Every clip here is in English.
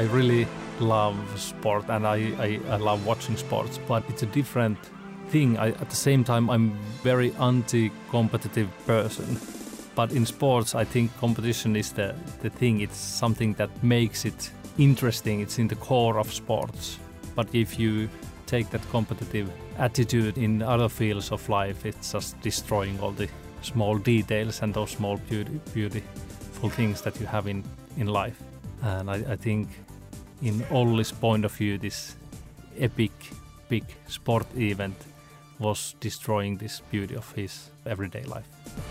I really love sport and I love watching sports, but it's a different thing. At the same time, I'm very anti-competitive person. But in sports, I think competition is the thing. It's something that makes it interesting. It's in the core of sports. But if you take that competitive attitude in other fields of life, it's just destroying all the small details and those small beautiful things that you have in life. And I think in Olli's point of view, this epic, big sport event was destroying this beauty of his everyday life.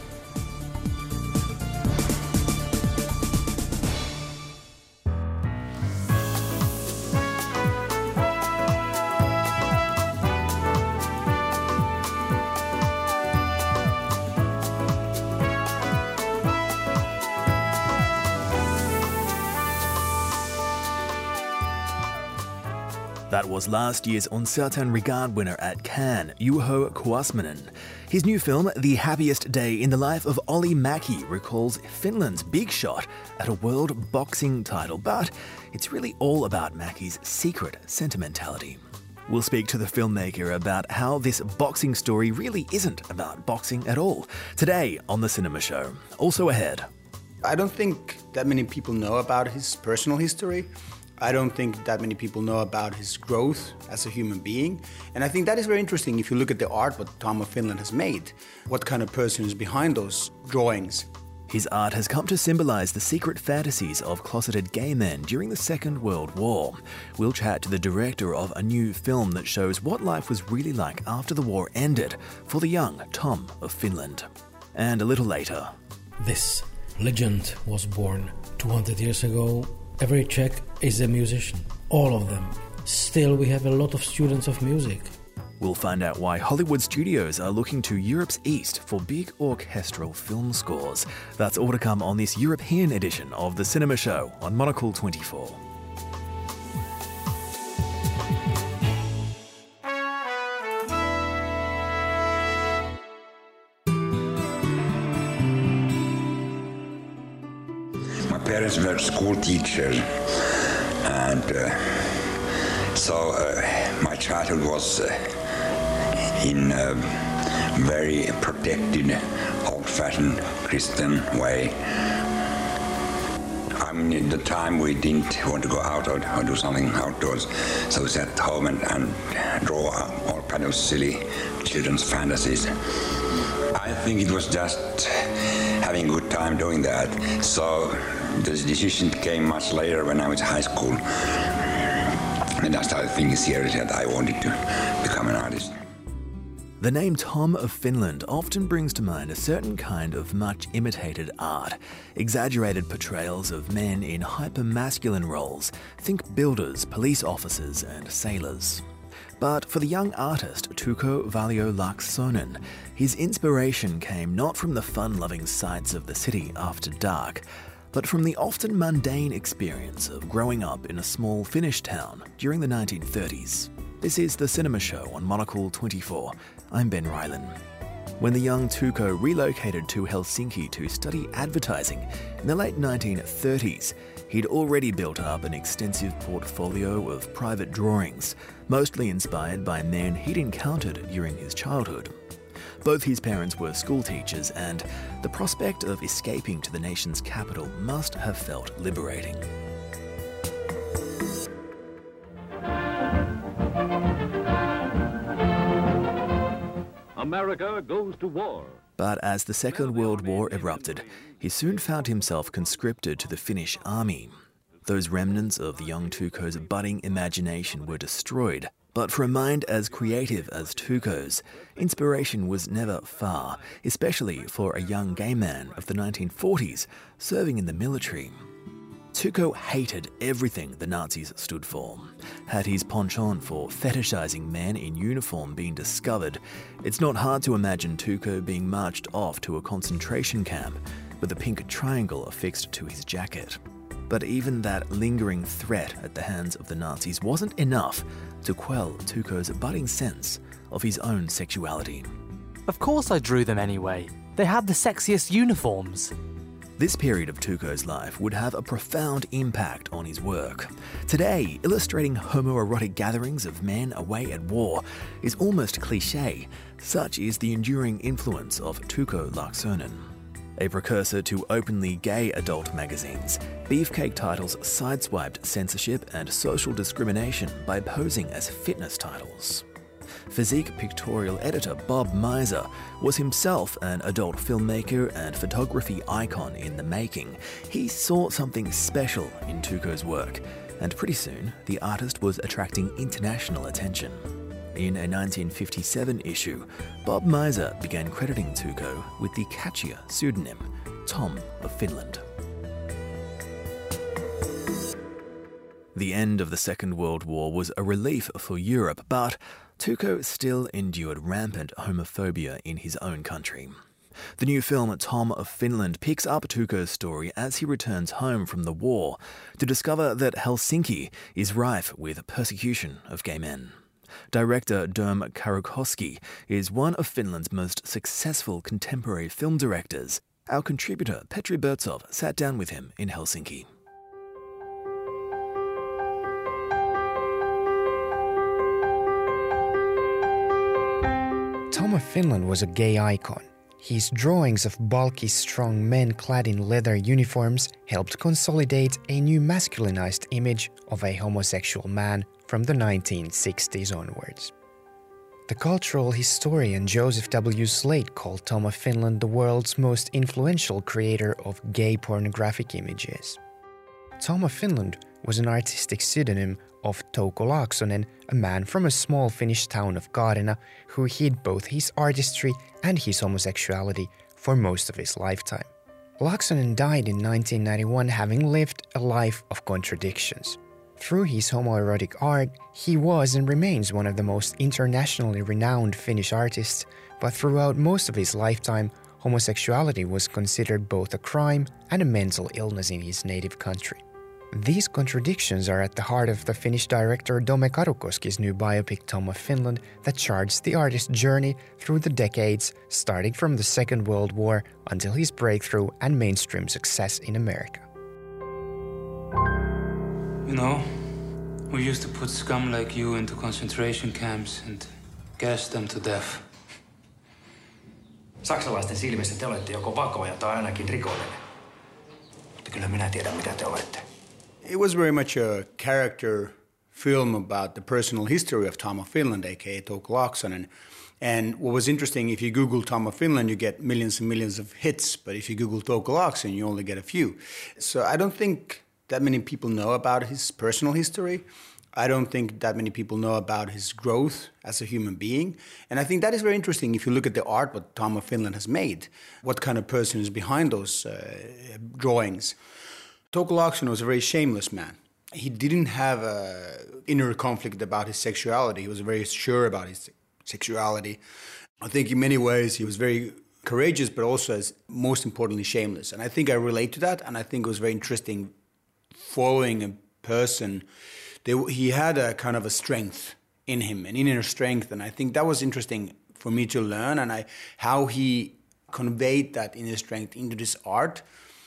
That was last year's Un Certain Regard winner at Cannes, Juho Kuosmanen. His new film, The Happiest Day in the Life of Olli Mäki, recalls Finland's big shot at a world boxing title, but it's really all about Mäki's secret sentimentality. We'll speak to the filmmaker about how this boxing story really isn't about boxing at all, today on The Cinema Show. Also ahead. I don't think that many people know about his personal history. I don't think that many people know about his growth as a human being. And I think that is very interesting if you look at the art what Tom of Finland has made. What kind of person is behind those drawings? His art has come to symbolize the secret fantasies of closeted gay men during the Second World War. We'll chat to the director of a new film that shows what life was really like after the war ended for the young Tom of Finland. And a little later. This legend was born 200 years ago. Every Czech is a musician, all of them. Still, we have a lot of students of music. We'll find out why Hollywood studios are looking to Europe's east for big orchestral film scores. That's all to come on this European edition of The Cinema Show on Monocle 24. Parents were school teachers, and so my childhood was in a very protected, old-fashioned Christian way. I mean, at the time we didn't want to go out or do something outdoors, so we sat home and draw all kind of silly children's fantasies. I think it was just having a good time doing that. So the decision came much later when I was in high school. And I started thinking seriously that I wanted to become an artist. The name Tom of Finland often brings to mind a certain kind of much imitated art, exaggerated portrayals of men in hyper-masculine roles. Think builders, police officers and sailors. But for the young artist Tuukka Valio-Laaksonen, his inspiration came not from the fun-loving sights of the city after dark, but from the often mundane experience of growing up in a small Finnish town during the 1930s. This is The Cinema Show on Monocle 24. I'm Ben Ryland. When the young Tuukka relocated to Helsinki to study advertising in the late 1930s, he'd already built up an extensive portfolio of private drawings, mostly inspired by men he'd encountered during his childhood. Both his parents were school teachers, and the prospect of escaping to the nation's capital must have felt liberating. America goes to war. But as the Second World War erupted, he soon found himself conscripted to the Finnish army. Those remnants of the young Tuukka's budding imagination were destroyed. But for a mind as creative as Tuukka's, inspiration was never far, especially for a young gay man of the 1940s serving in the military. Tuukka hated everything the Nazis stood for. Had his penchant for fetishizing men in uniform been discovered, it's not hard to imagine Tuukka being marched off to a concentration camp with a pink triangle affixed to his jacket. But even that lingering threat at the hands of the Nazis wasn't enough to quell Tuukka's budding sense of his own sexuality. Of course I drew them anyway. They had the sexiest uniforms. This period of Tuukko's life would have a profound impact on his work. Today, illustrating homoerotic gatherings of men away at war is almost cliché. Such is the enduring influence of Tuukka Laaksonen. A precursor to openly gay adult magazines, Beefcake titles sideswiped censorship and social discrimination by posing as fitness titles. Physique pictorial editor Bob Mizer was himself an adult filmmaker and photography icon in the making. He saw something special in Tuukko's work, and pretty soon the artist was attracting international attention. In a 1957 issue, Bob Mizer began crediting Tuukko with the catchier pseudonym Tom of Finland. The end of the Second World War was a relief for Europe, but Tuukko still endured rampant homophobia in his own country. The new film Tom of Finland picks up Tuukko's story as he returns home from the war to discover that Helsinki is rife with persecution of gay men. Director Dom Karukoski is one of Finland's most successful contemporary film directors. Our contributor Petri Burtsov sat down with him in Helsinki. Tom of Finland was a gay icon. His drawings of bulky, strong men clad in leather uniforms helped consolidate a new masculinized image of a homosexual man from the 1960s onwards. The cultural historian Joseph W. Slate called Tom of Finland the world's most influential creator of gay pornographic images. Tom of Finland was an artistic pseudonym of Touko Laaksonen, a man from a small Finnish town of Kaarina who hid both his artistry and his homosexuality for most of his lifetime. Laaksonen died in 1991 having lived a life of contradictions. Through his homoerotic art, he was and remains one of the most internationally renowned Finnish artists, but throughout most of his lifetime, homosexuality was considered both a crime and a mental illness in his native country. These contradictions are at the heart of the Finnish director Dome Karukoski's new biopic Tom of Finland that charts the artist's journey through the decades, starting from the Second World War until his breakthrough and mainstream success in America. You know, we used to put scum like you into concentration camps and gas them to death. Saksalaisten silmissä te olette joko vakoja tai ainakin rikollinen. Mutta kyllä minä tiedän, mitä te olette. It was very much a character film about the personal history of Tom of Finland, aka Touko Laaksonen. And what was interesting, if you Google Tom of Finland, you get millions and millions of hits. But if you Google Touko Laaksonen, you only get a few. So I don't think that many people know about his personal history. I don't think that many people know about his growth as a human being. And I think that is very interesting if you look at the art what Tom of Finland has made, what kind of person is behind those drawings. Touko Laaksonen was a very shameless man. He didn't have an inner conflict about his sexuality. He was very sure about his sexuality. I think in many ways he was very courageous, but also, as most importantly, shameless. And I think I relate to that, and I think it was very interesting following a person. He had a kind of a strength in him, an inner strength, and I think that was interesting for me to learn, and how he conveyed that inner strength into this art.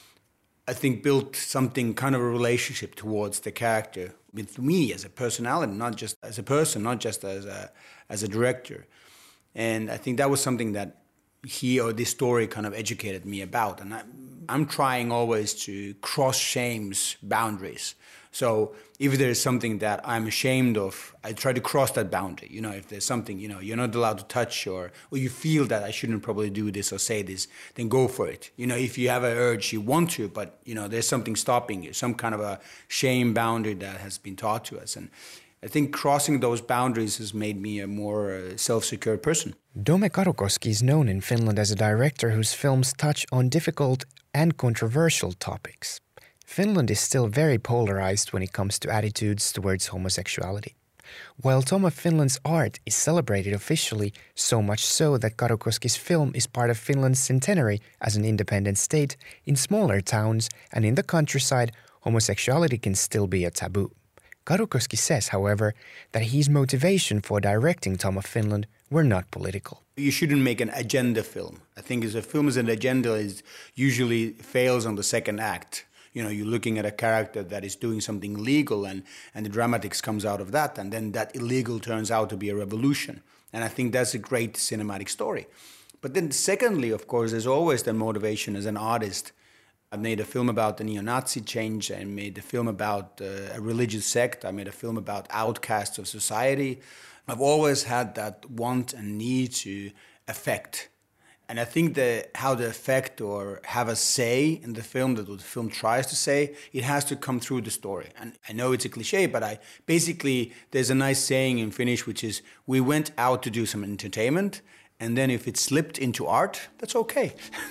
I think built something kind of a relationship towards the character with me as a personality, not just as a person, not just as a director. And I think that was something that he or this story kind of educated me about. And I'm trying always to cross shame's boundaries. So if there's something that I'm ashamed of, I try to cross that boundary. You know, if there's something, you know, you're not allowed to touch, or you feel that I shouldn't probably do this or say this, then go for it. You know, if you have an urge, you want to, but, you know, there's something stopping you, some kind of a shame boundary that has been taught to us. And I think crossing those boundaries has made me a more self-secure person. Dome Karukoski is known in Finland as a director whose films touch on difficult and controversial topics. Finland is still very polarized when it comes to attitudes towards homosexuality. While Tom of Finland's art is celebrated officially, so much so that Karukoski's film is part of Finland's centenary as an independent state, in smaller towns and in the countryside, homosexuality can still be a taboo. Karukoski says, however, that his motivation for directing Tom of Finland were not political. You shouldn't make an agenda film. I think as a film as an agenda is usually fails on the second act. You know, you're looking at a character that is doing something legal and the dramatics comes out of that, and then that illegal turns out to be a revolution. And I think that's a great cinematic story. But then secondly, of course, there's always the motivation as an artist. I made a film about the neo-Nazi change. I made a film about a religious sect. I made a film about outcasts of society. I've always had that want and need to affect. And I think how the affect or have a say in the film, that what the film tries to say, it has to come through the story. And I know it's a cliche, but there's a nice saying in Finnish, which is, we went out to do some entertainment, and then if it slipped into art, that's okay.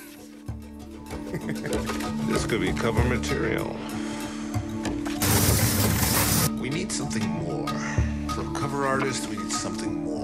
This could be cover material. We need something more. For a cover artist, we need something more.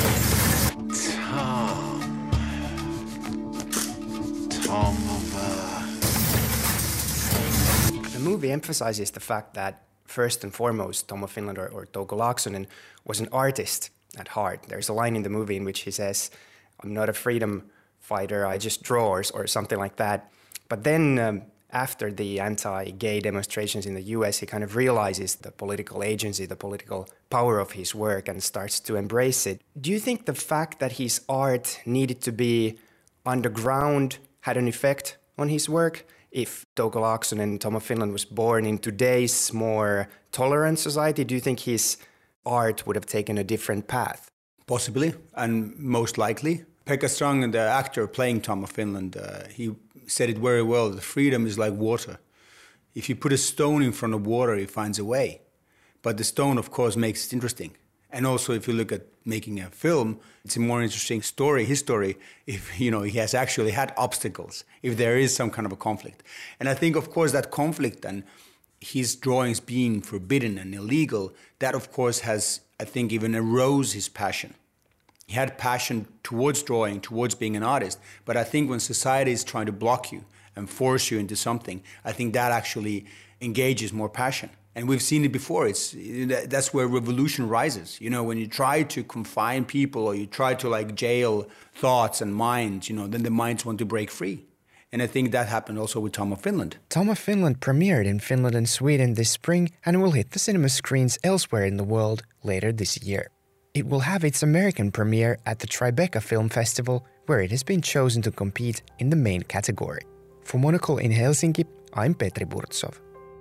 The movie emphasizes the fact that, first and foremost, Tom of Finland or Touko Laaksonen was an artist at heart. There's a line in the movie in which he says, "I'm not a freedom fighter, I just draw," or something like that. But then after the anti-gay demonstrations in the US, he kind of realizes the political agency, the political power of his work, and starts to embrace it. Do you think the fact that his art needed to be underground had an effect on his work? If Touko Laaksonen, Tom of Finland, was born in today's more tolerant society, do you think his art would have taken a different path? Possibly, and most likely. Pekka Strang, the actor playing Tom of Finland, he said it very well. The freedom is like water. If you put a stone in front of water, it finds a way. But the stone, of course, makes it interesting. And also, if you look at making a film, it's a more interesting story, his story, if, he has actually had obstacles, if there is some kind of a conflict. And I think, of course, that conflict and his drawings being forbidden and illegal, that, of course, has, I think, even erodes his passion. He had passion towards drawing, towards being an artist. But I think when society is trying to block you and force you into something, I think that actually engages more passion. And we've seen it before. That's where revolution rises. When you try to confine people or you try to jail thoughts and minds, then the minds want to break free. And I think that happened also with Tom of Finland. Tom of Finland premiered in Finland and Sweden this spring and will hit the cinema screens elsewhere in the world later this year. It will have its American premiere at the Tribeca Film Festival, where it has been chosen to compete in the main category. For Monocle in Helsinki, I'm Petri Burtsov.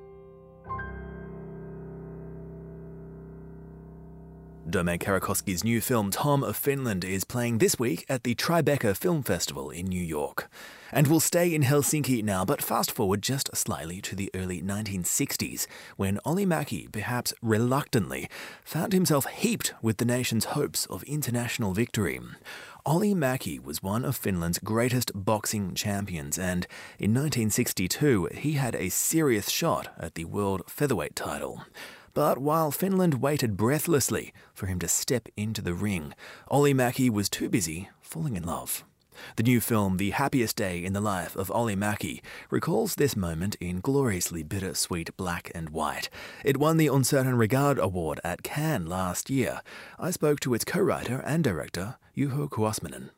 Domain Karakoski's new film Tom of Finland is playing this week at the Tribeca Film Festival in New York. And we'll stay in Helsinki now, but fast forward just slightly to the early 1960s, when Olli Mäki, perhaps reluctantly, found himself heaped with the nation's hopes of international victory. Olli Mäki was one of Finland's greatest boxing champions, and in 1962 he had a serious shot at the world featherweight title. But while Finland waited breathlessly for him to step into the ring, Olli Mäki was too busy falling in love. The new film, The Happiest Day in the Life of Olli Mäki, recalls this moment in gloriously bittersweet black and white. It won the Uncertain Regard Award at Cannes last year. I spoke to its co-writer and director, Juho Kuosmanen.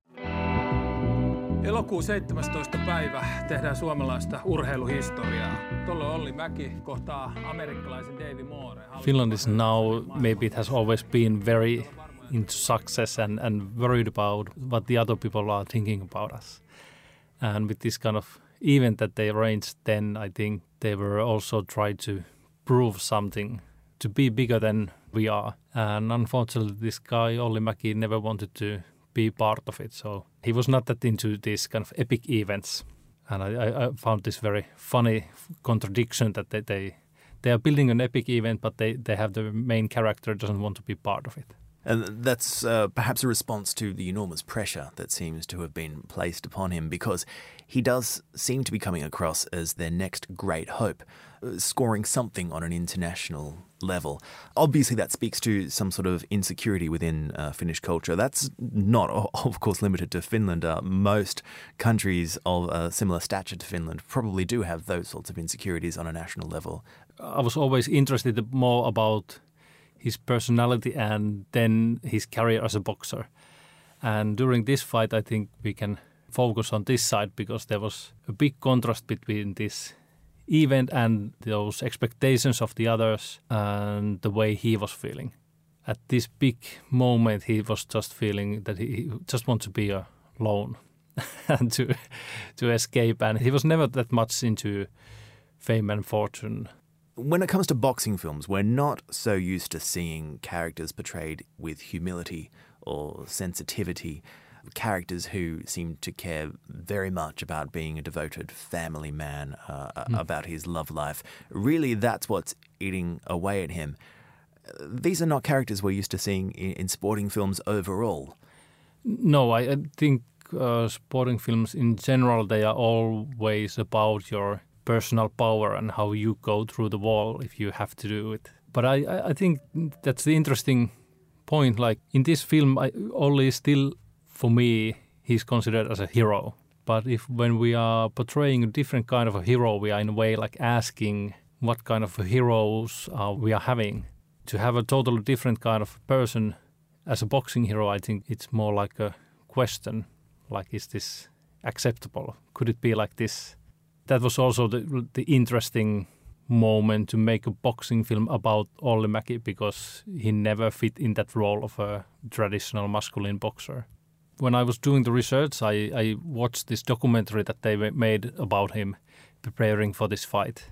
Elokuun 17. päivä tehdään suomalaista urheiluhistoriaa. Tuolloin Olli Mäki kohtaa amerikkalaisen Davey Moore. Finland is now, maybe it has always been very into success and worried about what the other people are thinking about us. And with this kind of event that they arranged then, I think they were also trying to prove something, to be bigger than we are. And unfortunately, this guy, Olli Mäki, never wanted to be part of it. So he was not that into these kind of epic events. And I found this very funny contradiction that they are building an epic event, but they have the main character doesn't want to be part of it. And that's perhaps a response to the enormous pressure that seems to have been placed upon him, because he does seem to be coming across as their next great hope, scoring something on an international level. Obviously, that speaks to some sort of insecurity within Finnish culture. That's not, of course, limited to Finland. Most countries of a similar stature to Finland probably do have those sorts of insecurities on a national level. I was always interested more about his personality and then his career as a boxer. And during this fight, I think we can focus on this side because there was a big contrast between this event and those expectations of the others and the way he was feeling. At this big moment, he was just feeling that he just wants to be alone and to escape. And he was never that much into fame and fortune. When it comes to boxing films, we're not so used to seeing characters portrayed with humility or sensitivity, characters who seem to care very much about being a devoted family man, about his love life. Really, that's what's eating away at him. These are not characters we're used to seeing in sporting films overall. No, I think sporting films in general, they are always about your personal power and how you go through the wall if you have to do it. But I think that's the interesting point. Like in this film, Olli is still, for me, he's considered as a hero. But when we are portraying a different kind of a hero, we are in a way like asking what kind of heroes we are having. To have a totally different kind of person as a boxing hero, I think it's more like a question, like is this acceptable? Could it be like this? That was also the interesting moment to make a boxing film about Olli Mäki because he never fit in that role of a traditional masculine boxer. When I was doing the research, I watched this documentary that they made about him preparing for this fight.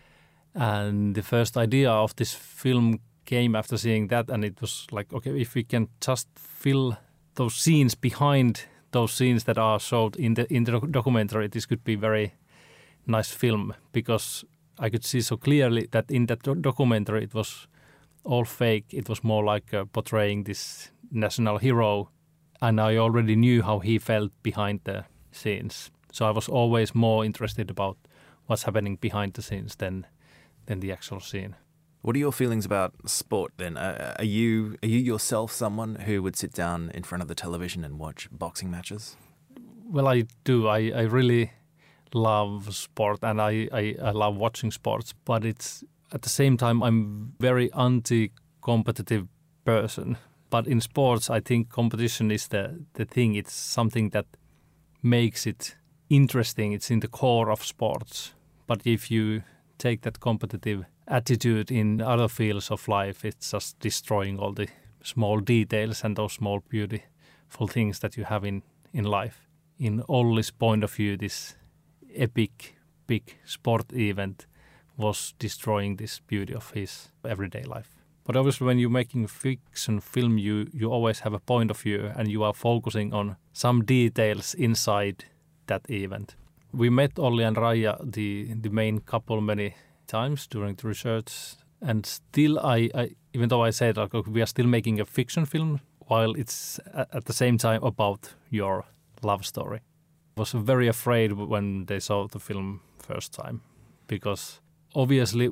And the first idea of this film came after seeing that, and it was like, okay, if we can just fill those scenes behind those scenes that are showed in the documentary, this could be very nice film, because I could see so clearly that in that documentary it was all fake. It was more like portraying this national hero, and I already knew how he felt behind the scenes. So I was always more interested about what's happening behind the scenes than the actual scene. What are your feelings about sport then? Are you yourself someone who would sit down in front of the television and watch boxing matches? Well, I do. I really love sport and I love watching sports, but it's at the same time I'm very anti-competitive person. But in sports, I think competition is the thing. It's something that makes it interesting. It's in the core of sports. But if you take that competitive attitude in other fields of life, it's just destroying all the small details and those small beautiful things that you have in life. In Olli's point of view, this epic, big sport event was destroying this beauty of his everyday life. But obviously when you're making a fiction film, you always have a point of view and you are focusing on some details inside that event. We met Olli and Raija, the main couple, many times during the research, and still I even though I said like, we are still making a fiction film while it's at the same time about your love story. I was very afraid when they saw the film first time, because obviously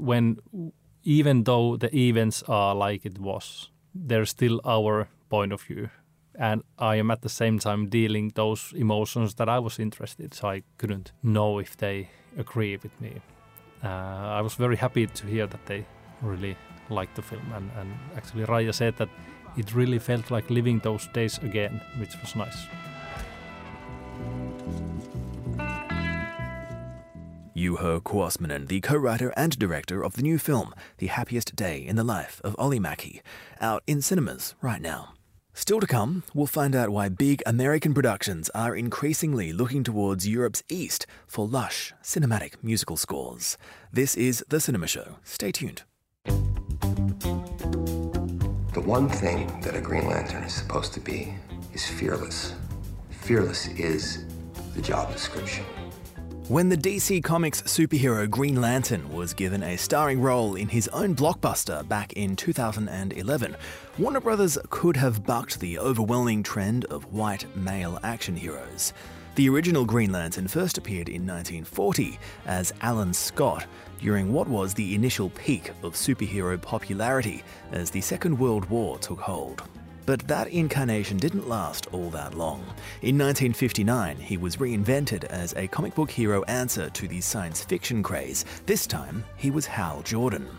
even though the events are like it was, there's still our point of view, and I am at the same time dealing those emotions that I was interested, so I couldn't know if they agree with me. I was very happy to hear that they really liked the film, and actually Raija said that it really felt like living those days again, which was nice. Juho Kuosmanen, the co-writer and director of the new film, The Happiest Day in the Life of Olli Mäki, out in cinemas right now. Still to come, we'll find out why big American productions are increasingly looking towards Europe's East for lush, cinematic musical scores. This is The Cinema Show. Stay tuned. The one thing that a Green Lantern is supposed to be is fearless. Fearless is the job description. When the DC Comics superhero Green Lantern was given a starring role in his own blockbuster back in 2011, Warner Brothers could have bucked the overwhelming trend of white male action heroes. The original Green Lantern first appeared in 1940 as Alan Scott during what was the initial peak of superhero popularity as the Second World War took hold. But that incarnation didn't last all that long. In 1959, he was reinvented as a comic book hero answer to the science fiction craze. This time, he was Hal Jordan.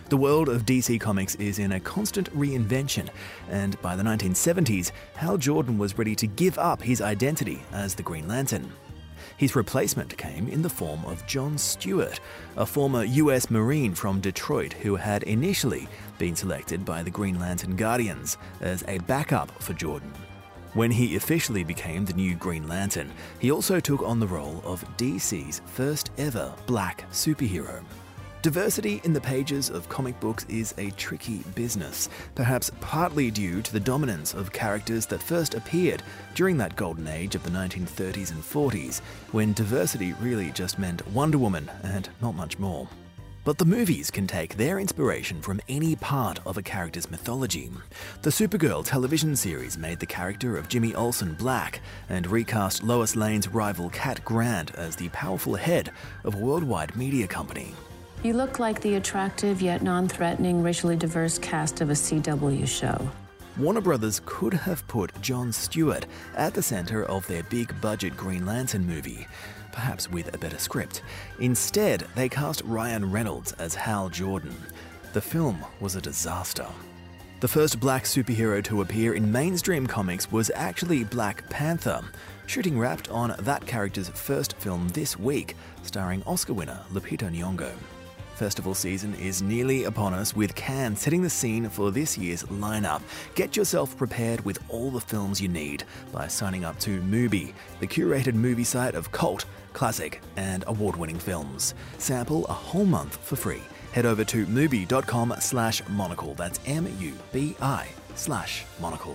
The world of DC Comics is in a constant reinvention, and by the 1970s, Hal Jordan was ready to give up his identity as the Green Lantern. His replacement came in the form of John Stewart, a former US Marine from Detroit who had initially been selected by the Green Lantern Guardians as a backup for Jordan. When he officially became the new Green Lantern, he also took on the role of DC's first ever black superhero. Diversity in the pages of comic books is a tricky business, perhaps partly due to the dominance of characters that first appeared during that golden age of the 1930s and 40s, when diversity really just meant Wonder Woman and not much more. But the movies can take their inspiration from any part of a character's mythology. The Supergirl television series made the character of Jimmy Olsen black and recast Lois Lane's rival Cat Grant as the powerful head of a worldwide media company. You look like the attractive yet non-threatening, racially diverse cast of a CW show. Warner Brothers could have put John Stewart at the center of their big-budget Green Lantern movie, perhaps with a better script. Instead, they cast Ryan Reynolds as Hal Jordan. The film was a disaster. The first black superhero to appear in mainstream comics was actually Black Panther. Shooting wrapped on that character's first film this week, starring Oscar winner Lupita Nyong'o. Festival season is nearly upon us, with Cannes setting the scene for this year's lineup. Get yourself prepared with all the films you need by signing up to Mubi, the curated movie site of cult, classic, and award-winning films. Sample a whole month for free. Head over to mubi.com/monocle. That's MUBI/monocle.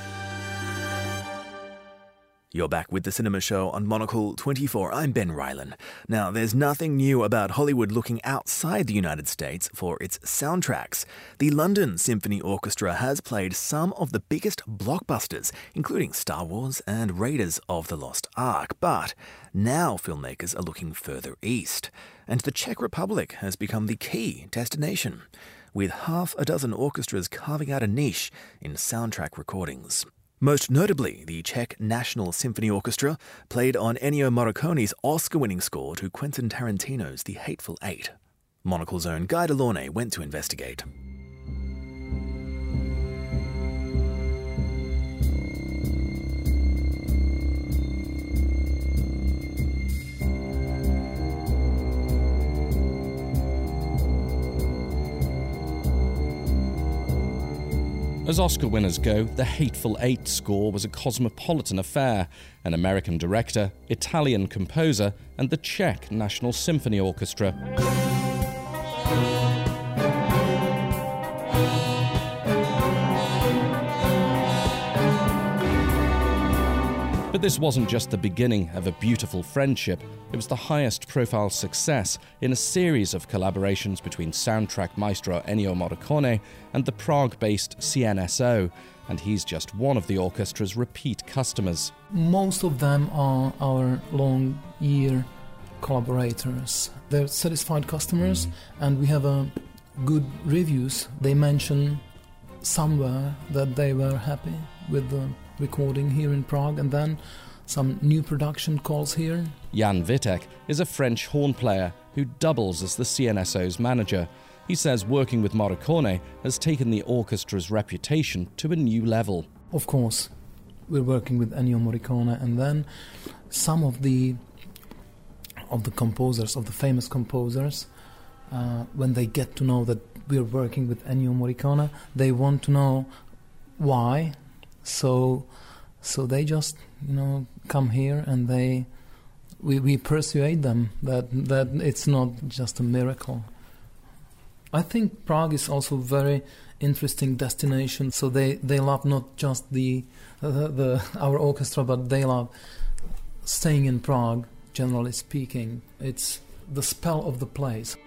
You're back with The Cinema Show on Monocle 24. I'm Ben Rylan. Now, there's nothing new about Hollywood looking outside the United States for its soundtracks. The London Symphony Orchestra has played some of the biggest blockbusters, including Star Wars and Raiders of the Lost Ark. But now filmmakers are looking further east, and the Czech Republic has become the key destination, with half a dozen orchestras carving out a niche in soundtrack recordings. Most notably, the Czech National Symphony Orchestra played on Ennio Morricone's Oscar-winning score to Quentin Tarantino's The Hateful Eight. Monocle's own Guy Delaunay went to investigate. As Oscar winners go, The Hateful Eight score was a cosmopolitan affair. An American director, Italian composer, and the Czech National Symphony Orchestra. But this wasn't just the beginning of a beautiful friendship. It was the highest profile success in a series of collaborations between soundtrack maestro Ennio Morricone and the Prague-based CNSO, and he's just one of the orchestra's repeat customers. Most of them are our long-year collaborators. They're satisfied customers, and we have good reviews. They mention somewhere that they were happy with the recording here in Prague, and then some new production calls here. Jan Vitek is a French horn player who doubles as the CNSO's manager. He says working with Morricone has taken the orchestra's reputation to a new level. Of course, we're working with Ennio Morricone, and then some of the composers, of the famous composers, when they get to know that we're working with Ennio Morricone, they want to know why. So they just, come here, and we persuade them that it's not just a miracle. I think Prague is also a very interesting destination. So they love not just our orchestra, but they love staying in Prague. Generally speaking, it's the spell of the place.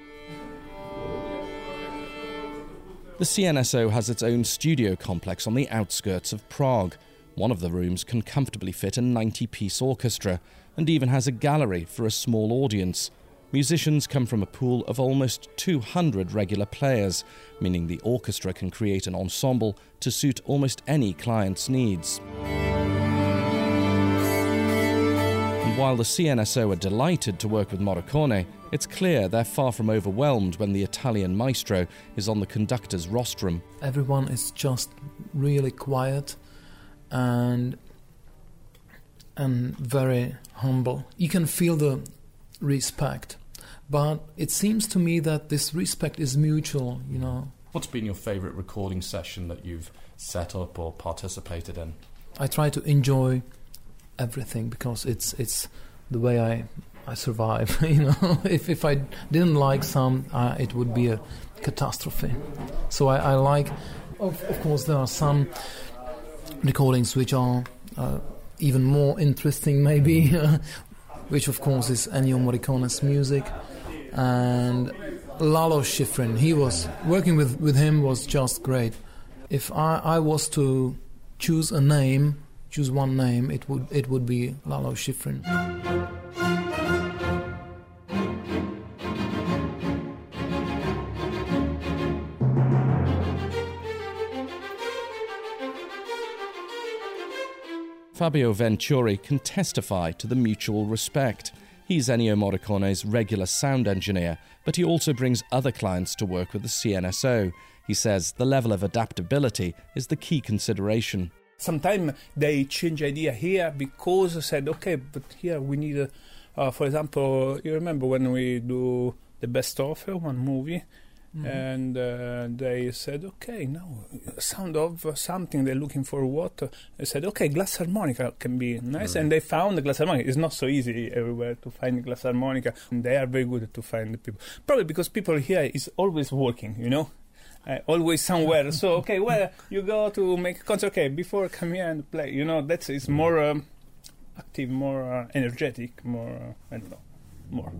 The CNSO has its own studio complex on the outskirts of Prague. One of the rooms can comfortably fit a 90-piece orchestra, and even has a gallery for a small audience. Musicians come from a pool of almost 200 regular players, meaning the orchestra can create an ensemble to suit almost any client's needs. And while the CNSO are delighted to work with Morricone, it's clear they're far from overwhelmed when the Italian maestro is on the conductor's rostrum. Everyone is just really quiet and very humble. You can feel the respect, but it seems to me that this respect is mutual, you know. What's been your favourite recording session that you've set up or participated in? I try to enjoy everything because it's the way I survive. You know, if I didn't like some, it would be a catastrophe. So I like. Of course, there are some recordings which are even more interesting, maybe. Which of course is Ennio Morricone's music, and Lalo Schifrin. He was working with him was just great. If I was to choose one name, it would be Lalo Schifrin. Fabio Venturi can testify to the mutual respect. He's Ennio Morricone's regular sound engineer, but he also brings other clients to work with the CNSO. He says the level of adaptability is the key consideration. Sometimes they change idea here because they said, okay, but here we need, for example, you remember when we do the best of one movie, and they said, okay, now sound of something, they're looking for what? They said, okay, glass harmonica can be nice, and they found the glass harmonica. It's not so easy everywhere to find glass harmonica, and they are very good to find the people. Probably because people here is always working, you know? Always somewhere. So, okay, where you go to make a concert, okay, before come here and play, you know, it's more active, more energetic, more, I don't know, more.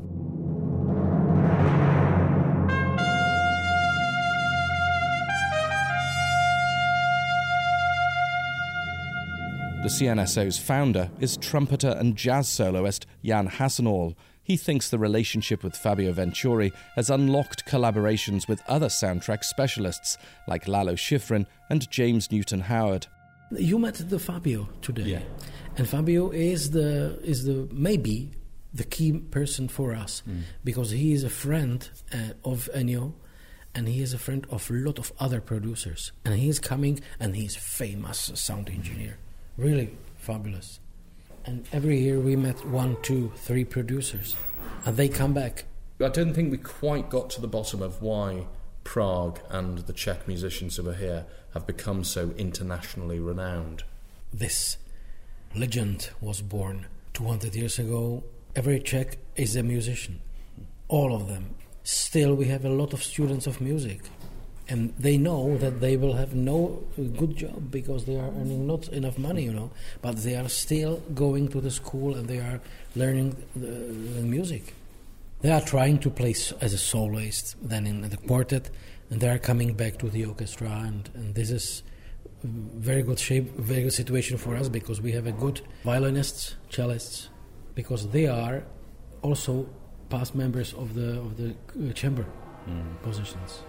The CNSO's founder is trumpeter and jazz soloist Jan Hassenall. He thinks the relationship with Fabio Venturi has unlocked collaborations with other soundtrack specialists like Lalo Schifrin and James Newton Howard. You met the Fabio today, and Fabio is the maybe the key person for us because he is a friend of Ennio, and he is a friend of a lot of other producers, and he is coming and he's famous sound engineer. Really fabulous. And every year we met 1, 2, 3 producers, and they come back. I don't think we quite got to the bottom of why Prague and the Czech musicians who are here have become so internationally renowned. This legend was born 200 years ago. Every Czech is a musician. All of them. Still, we have a lot of students of music. And they know that they will have no good job because they are earning not enough money, you know. But they are still going to the school and they are learning the music. They are trying to play as a soloist, then in the quartet, and they are coming back to the orchestra. And this is very good shape, very good situation for us because we have a good violinists, cellists, because they are also past members of the chamber positions.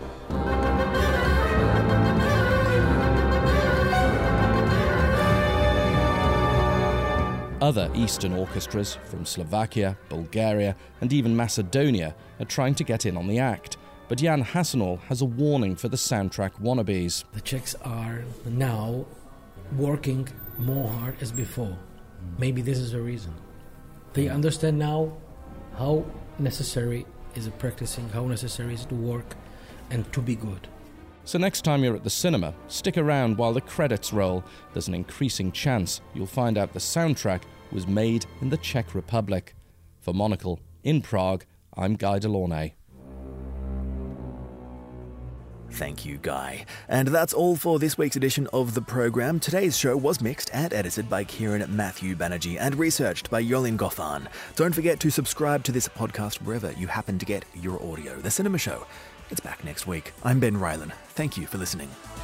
Other Eastern orchestras from Slovakia, Bulgaria and even Macedonia are trying to get in on the act. But Jan Hassenall has a warning for the soundtrack wannabes. The Czechs are now working more hard as before. Maybe this is the reason. They understand now how necessary is practicing, how necessary is to work and to be good. So next time you're at the cinema, stick around while the credits roll. There's an increasing chance you'll find out the soundtrack was made in the Czech Republic. For Monocle, in Prague, I'm Guy Delaunay. Thank you, Guy. And that's all for this week's edition of the programme. Today's show was mixed and edited by Kieran Matthew Banerjee and researched by Yolin Goffan. Don't forget to subscribe to this podcast wherever you happen to get your audio. The Cinema Show. It's back next week. I'm Ben Rylan. Thank you for listening.